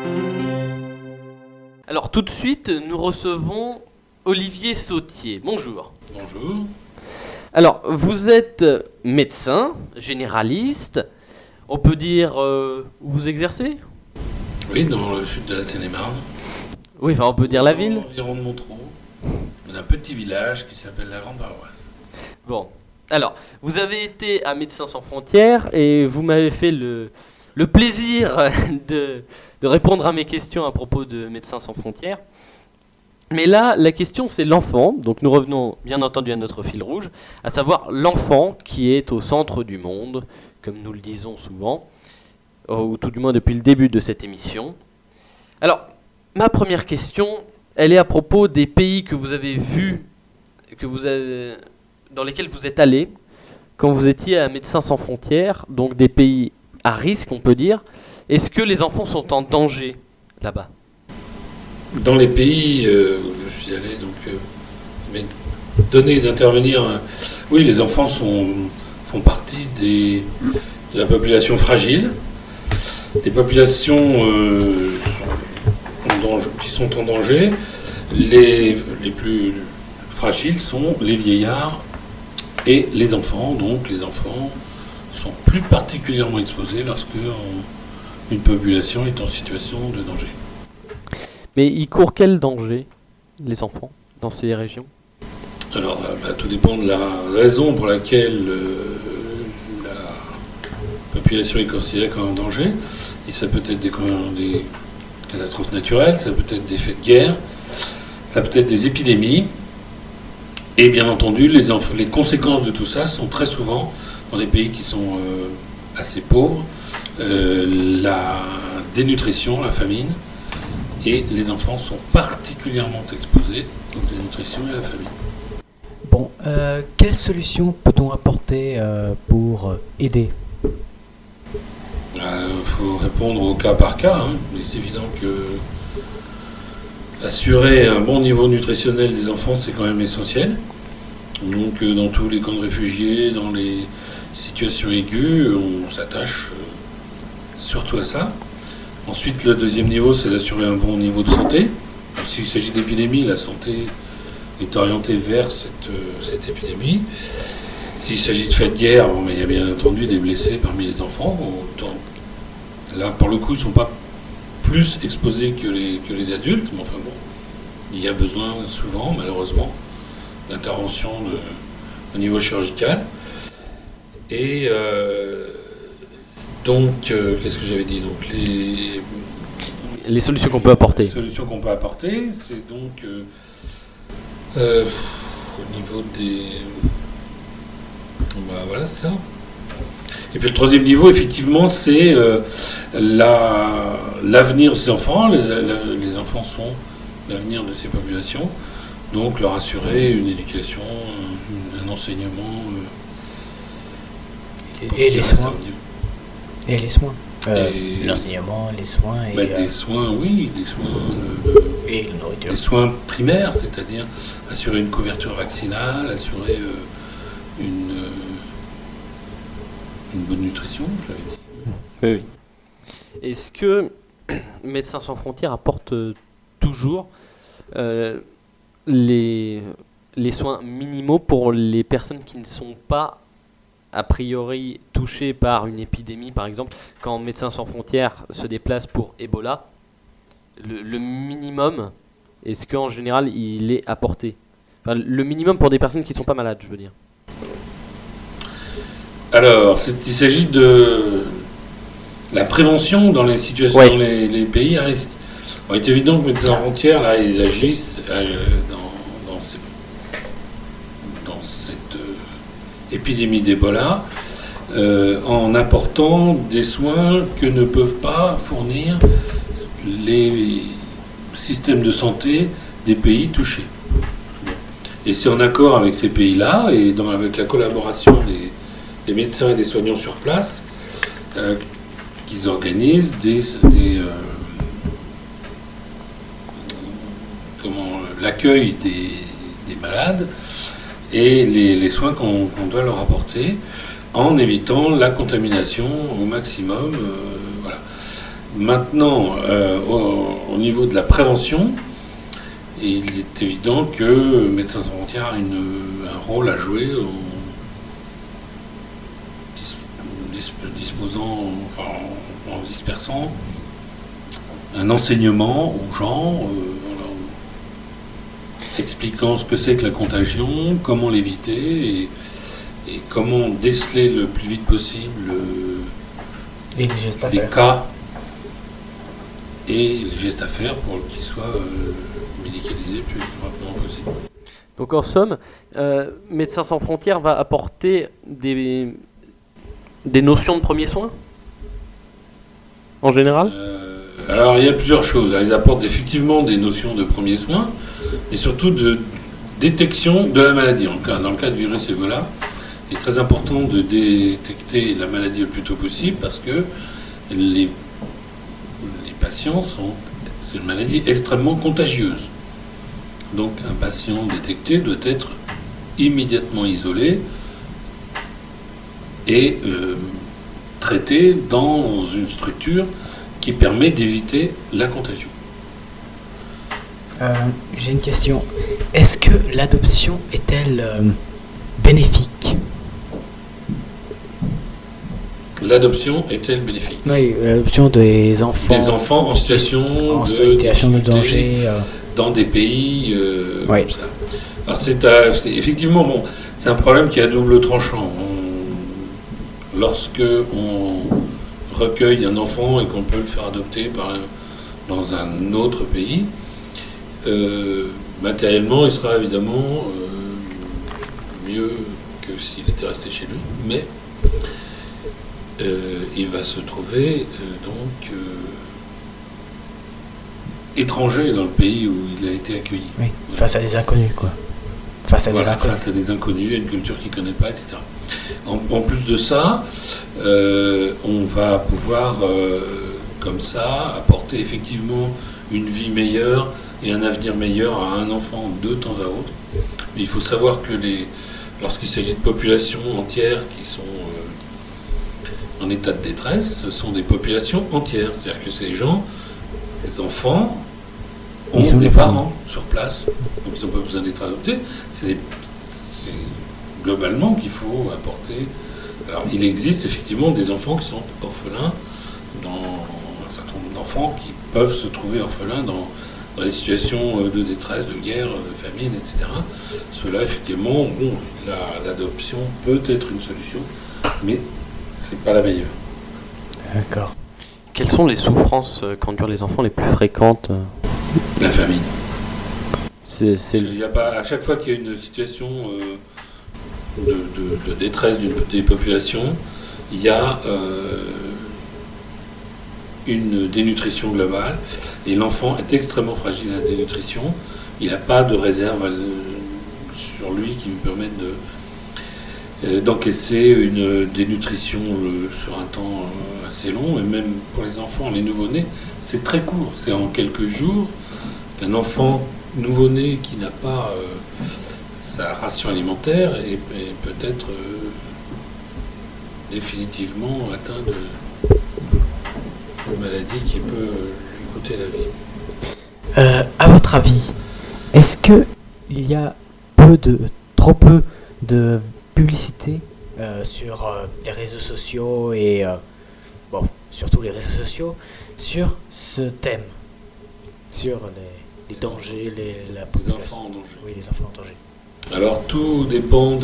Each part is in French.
Alors tout de suite, nous recevons Olivier Sautier. Bonjour. Bonjour. Alors, vous êtes médecin, généraliste. On peut dire où vous exercez ? Oui, dans le sud de la Seine-et-Marne. Oui, enfin on peut dire la ville. Environ de Montreux, dans un petit village qui s'appelle la Grande Paroisse. Bon, alors, vous avez été à Médecins sans frontières et vous m'avez fait le plaisir de répondre à mes questions à propos de Médecins sans frontières. Mais là, la question c'est l'enfant, donc nous revenons bien entendu à notre fil rouge, à savoir l'enfant qui est au centre du monde, comme nous le disons souvent, ou tout du moins depuis le début de cette émission. Alors, ma première question, elle est à propos des pays que vous avez vus, dans lesquels vous êtes allé quand vous étiez à Médecins sans frontières, donc des pays à risque, on peut dire. Est-ce que les enfants sont en danger là-bas ? Dans les pays où je suis allé, donc, m'est donné d'intervenir. Oui, les enfants font partie de la population fragile, des populations qui sont en danger. Les plus fragiles sont les vieillards et les enfants. Donc les enfants sont plus particulièrement exposés lorsque une population est en situation de danger. Mais ils courent quel danger, les enfants, dans ces régions ? Alors, tout dépend de la raison pour laquelle la population est considérée comme en danger. Et ça peut être des catastrophes naturelles, ça peut être des faits de guerre, ça peut être des épidémies. Et bien entendu, les conséquences de tout ça sont très souvent dans des pays qui sont assez pauvres, la dénutrition, la famine. Et les enfants sont particulièrement exposés à la dénutrition et à la famine. Bon, quelle solution peut-on apporter pour aider ? Faut répondre au cas par cas, hein. Mais c'est évident que assurer un bon niveau nutritionnel des enfants, c'est quand même essentiel. Donc dans tous les camps de réfugiés, dans les situations aiguës, on s'attache surtout à ça. Ensuite, le deuxième niveau, c'est d'assurer un bon niveau de santé. S'il s'agit d'épidémie, la santé est orientée vers cette épidémie. S'il s'agit de faits de guerre, il y a bien entendu des blessés parmi les enfants. Là, pour le coup, ils ne sont pas plus exposés que les adultes, mais enfin bon, il y a besoin souvent, malheureusement, d'intervention au niveau chirurgical. Et donc, qu'est-ce que j'avais dit ? Donc, Les solutions qu'on peut apporter. Les solutions qu'on peut apporter, c'est donc au niveau des... voilà ça. Et puis le troisième niveau, effectivement, c'est l'avenir de ces enfants. Les enfants sont l'avenir de ces populations. Donc leur assurer une éducation, un enseignement. Et les soins. Et les soins. L'enseignement, les soins et... Des soins, oui, des soins... et la nourriture. Des soins primaires, c'est-à-dire assurer une couverture vaccinale, assurer une bonne nutrition, je l'avais dit. Oui. Est-ce que Médecins sans frontières apporte toujours les soins minimaux pour les personnes qui ne sont pas a priori touchés par une épidémie, par exemple, quand Médecins sans frontières se déplace pour Ebola, le minimum, est-ce qu'en général il est apporté ? Enfin, le minimum pour des personnes qui ne sont pas malades, je veux dire. Alors, il s'agit de la prévention dans les situations, dans les pays à risque. Il est évident que Médecins sans frontières, là, ils agissent dans cette épidémie d'Ebola en apportant des soins que ne peuvent pas fournir les systèmes de santé des pays touchés. Et c'est en accord avec ces pays-là et avec la collaboration des médecins et des soignants sur place qu'ils organisent l'accueil des malades et les soins qu'on doit leur apporter en évitant la contamination au maximum. Voilà. Maintenant, au niveau de la prévention, il est évident que Médecins sans frontières a un rôle à jouer en dispersant un enseignement aux gens, expliquant ce que c'est que la contagion, comment l'éviter et comment déceler le plus vite possible Et les gestes à les faire. cas et les gestes à faire pour qu'ils soient médicalisés le plus rapidement possible. Donc en somme, Médecins sans frontières va apporter des notions de premiers soins en général. Alors il y a plusieurs choses. Ils apportent effectivement des notions de premiers soins, mais surtout de détection de la maladie. Dans le cas de virus Ebola, il est très important de détecter la maladie le plus tôt possible parce que les patients c'est une maladie extrêmement contagieuse. Donc un patient détecté doit être immédiatement isolé et traité dans une structure qui permet d'éviter la contagion. J'ai une question. Est-ce que l'adoption est-elle bénéfique? L'adoption est-elle bénéfique? Oui, l'adoption des enfants. Des enfants en situation de danger. Dans des pays Oui. comme ça. Alors c'est effectivement bon, c'est un problème qui est à double tranchant. Lorsque on recueille un enfant et qu'on peut le faire adopter dans un autre pays, matériellement, il sera évidemment mieux que s'il était resté chez lui, mais il va se trouver étranger dans le pays où il a été accueilli. Oui, face à des inconnus, quoi. Face à des inconnus, à une culture qu'il ne connaît pas, etc. En plus de ça, on va pouvoir, comme ça, apporter effectivement une vie meilleure et un avenir meilleur à un enfant de temps à autre. Mais il faut savoir que lorsqu'il s'agit de populations entières qui sont en état de détresse, ce sont des populations entières. C'est-à-dire que ces enfants ont des parents sur place, donc ils n'ont pas besoin d'être adoptés. C'est globalement qu'il faut apporter. Alors, il existe effectivement des enfants qui sont orphelins, un certain nombre d'enfants qui peuvent se trouver orphelins dans des situations de détresse, de guerre, de famine, etc. Cela, effectivement, l'adoption peut être une solution, mais c'est pas la meilleure. D'accord. Quelles sont les souffrances qu'endurent les enfants les plus fréquentes? La famine. Il y a pas, à chaque fois qu'il y a une situation de détresse des populations, il y a une dénutrition globale et l'enfant est extrêmement fragile à la dénutrition. Il n'a pas de réserve sur lui qui lui permette d'encaisser une dénutrition sur un temps assez long. Et même pour les enfants, les nouveau-nés, c'est très court. C'est en quelques jours qu'un enfant nouveau-né qui n'a pas sa ration alimentaire et peut-être définitivement atteint de maladie qui peut lui coûter la vie. À votre avis, est-ce qu'il y a trop peu de publicité sur les réseaux sociaux et surtout les réseaux sociaux sur ce thème, sur les dangers, la Les population. enfants en danger. Oui, les enfants en danger. Alors tout dépend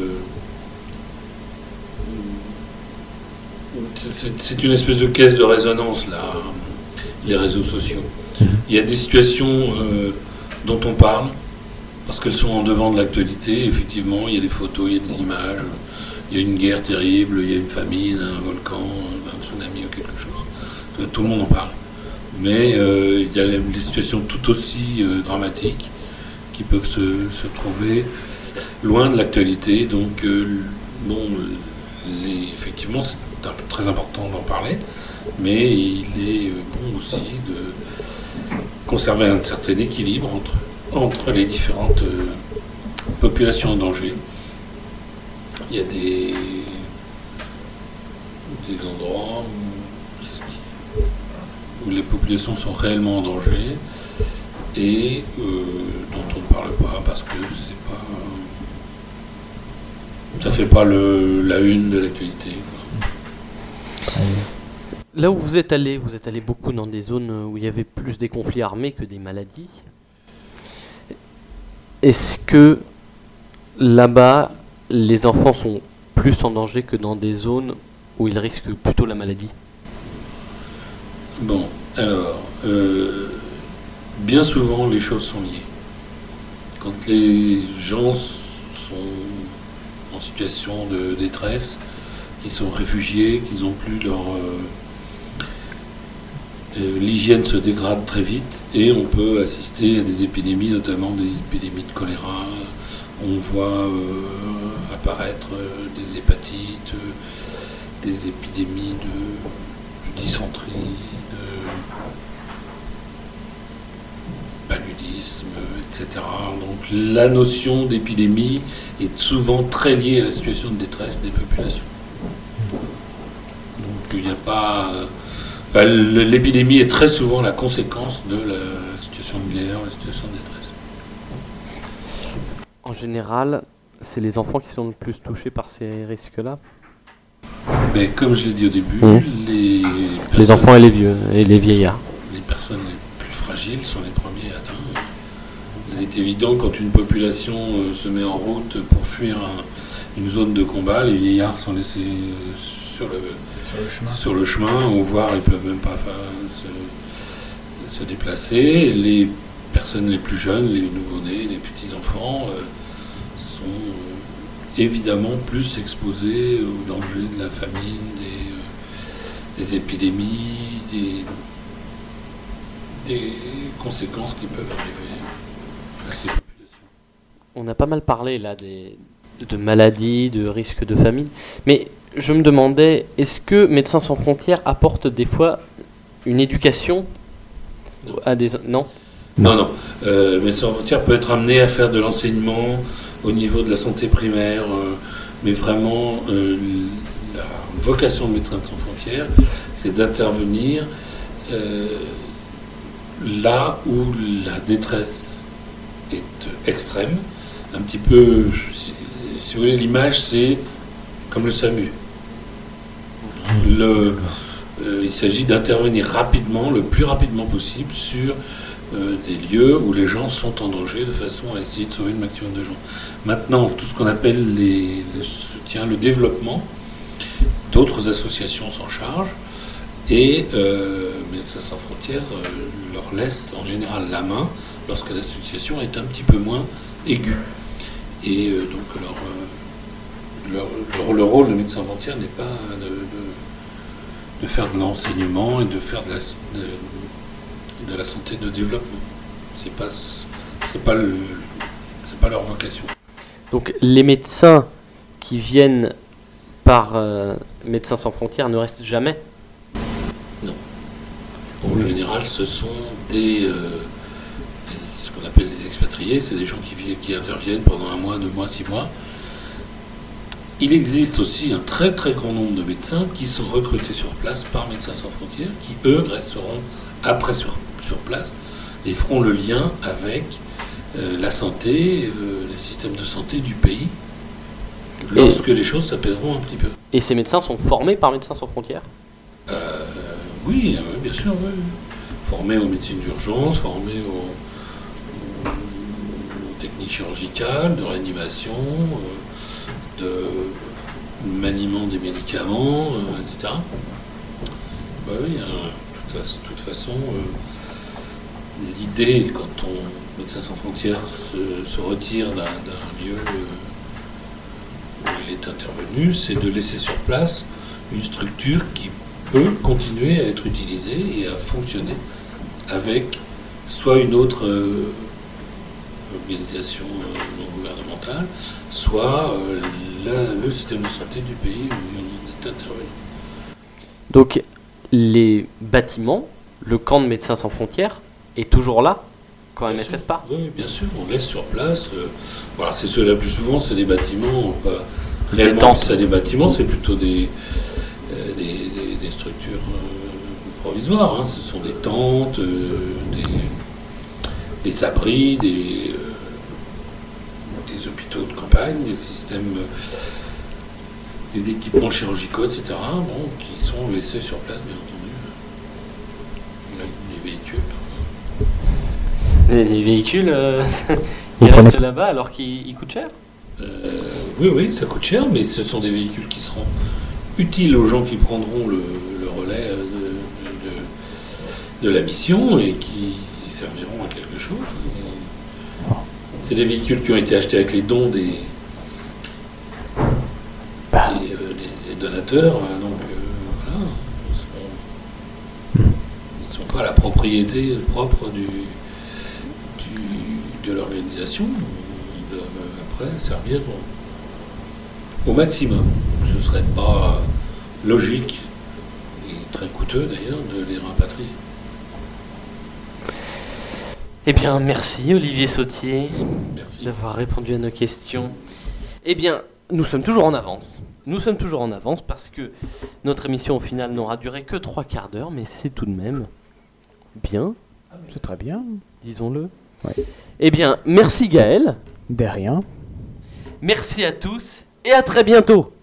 c'est une espèce de caisse de résonance là, les réseaux sociaux. Il y a des situations dont on parle parce qu'elles sont en devant de l'actualité. Effectivement, il y a des photos, il y a des images, il y a une guerre terrible, il y a une famine, un volcan, un tsunami ou quelque chose. Tout le monde en parle. Mais il y a des situations tout aussi dramatiques qui peuvent se trouver loin de l'actualité. Donc, effectivement, c'est très important d'en parler, mais il est bon aussi de conserver un certain équilibre entre les différentes populations en danger. Il y a des endroits où où les populations sont réellement en danger et dont on ne parle pas parce que ça fait pas la une de l'actualité, quoi. Là où vous êtes allé beaucoup dans des zones où il y avait plus des conflits armés que des maladies. Est-ce que là-bas, les enfants sont plus en danger que dans des zones où ils risquent plutôt la maladie? Bon, alors, bien souvent les choses sont liées. Quand les gens sont en situation de détresse, qu'ils sont réfugiés, qu'ils n'ont plus leur... l'hygiène se dégrade très vite et on peut assister à des épidémies, notamment des épidémies de choléra. On voit apparaître des hépatites, des épidémies de dysenterie, de paludisme, etc. Donc la notion d'épidémie est souvent très liée à la situation de détresse des populations. Donc il n'y a pas... l'épidémie est très souvent la conséquence de la situation de guerre, la situation de détresse. En général, c'est les enfants qui sont le plus touchés par ces risques-là? Mais comme je l'ai dit au début, les enfants et les vieux, et les vieillards. Les personnes les plus fragiles sont les premiers atteints. Il est évident quand une population se met en route pour fuir une zone de combat, les vieillards sont laissés sur le chemin, ou voire ils ne peuvent même pas se déplacer. Les personnes les plus jeunes, les nouveau-nés, les petits-enfants sont évidemment plus exposés au danger de la famine, des épidémies, des conséquences qui peuvent arriver à ces populations. On a pas mal parlé là de maladies, de risques de famine, mais je me demandais, est-ce que Médecins sans frontières apporte des fois une éducation à des... Non. Non. Médecins sans frontières peut être amené à faire de l'enseignement au niveau de la santé primaire, mais vraiment la vocation de Médecins sans frontières, c'est d'intervenir là où la détresse est extrême. Un petit peu, si vous voulez, l'image c'est comme le SAMU. Il s'agit d'intervenir rapidement, le plus rapidement possible, sur des lieux où les gens sont en danger, de façon à essayer de sauver le maximum de gens. Maintenant, tout ce qu'on appelle le soutien, le développement, d'autres associations s'en chargent, et Médecins sans frontières leur laisse en général la main lorsque la situation est un petit peu moins aiguë. Et donc le rôle de Médecins sans frontières n'est pas de faire de l'enseignement et de faire de la santé de développement. C'est pas leur vocation. Donc les médecins qui viennent par Médecins sans frontières ne restent jamais? Non. En général, ce sont ce qu'on appelle des expatriés, c'est des gens qui interviennent pendant 1 mois, 2 mois, 6 mois. Il existe aussi un très très grand nombre de médecins qui sont recrutés sur place par Médecins sans frontières, qui eux resteront après sur place et feront le lien avec la santé, les systèmes de santé du pays, lorsque les choses s'apaiseront un petit peu. Et ces médecins sont formés par Médecins sans frontières? Oui, bien sûr, oui. Formés aux médecines d'urgence, formés aux techniques chirurgicales, de réanimation, de maniement des médicaments, etc. Oui, de toute façon, l'idée, quand Médecins sans frontières se retire d'un lieu où il est intervenu, c'est de laisser sur place une structure qui peut continuer à être utilisée et à fonctionner avec soit une autre organisation non gouvernementale, soit le système de santé du pays où on est intervenu. Donc les bâtiments, le camp de Médecins sans frontières est toujours là quand MSF part? Oui, bien sûr, on laisse sur place. Voilà, c'est ceux-là plus souvent, c'est des bâtiments, pas réellement c'est des bâtiments, c'est plutôt des structures provisoires, hein. Ce sont des tentes, des abris, des hôpitaux de campagne, des systèmes, des équipements chirurgicaux, etc. Bon, qui sont laissés sur place, bien entendu. Même les véhicules, parfois. Les véhicules, ils restent là-bas alors qu'ils coûtent cher? Oui, ça coûte cher, mais ce sont des véhicules qui seront utiles aux gens qui prendront le relais de la mission et qui serviront à quelque chose. C'est des véhicules qui ont été achetés avec les dons des donateurs, donc voilà, ils sont pas la propriété propre de l'organisation. Ils doivent après servir au maximum. Ce serait pas logique et très coûteux d'ailleurs de les rapatrier. Eh bien, merci Olivier Sautier Merci. d'avoir répondu à nos questions. Eh bien, nous sommes toujours en avance. Nous sommes toujours en avance parce que notre émission au final n'aura duré que 3 quarts d'heure, mais c'est tout de même bien, C'est très bien. disons-le. Ouais. Eh bien, merci Gaël, De rien. merci à tous et à très bientôt.